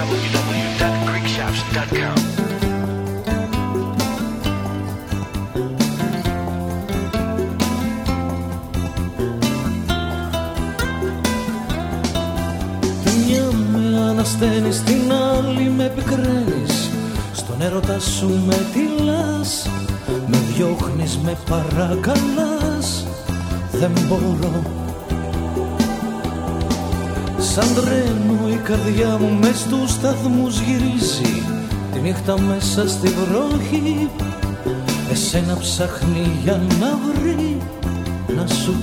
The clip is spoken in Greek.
www.greekshops.com. Ανασταίνεις, την άλλη με πικραίνεις, στον έρωτα σου με τυλάς, με διώχνεις, με παρακαλάς, δεν μπορώ. Σαν τρένο η καρδιά μου μες στους σταθμούς γυρίζει, τη νύχτα μέσα στη βροχή, εσένα ψάχνει για να βρει, να σου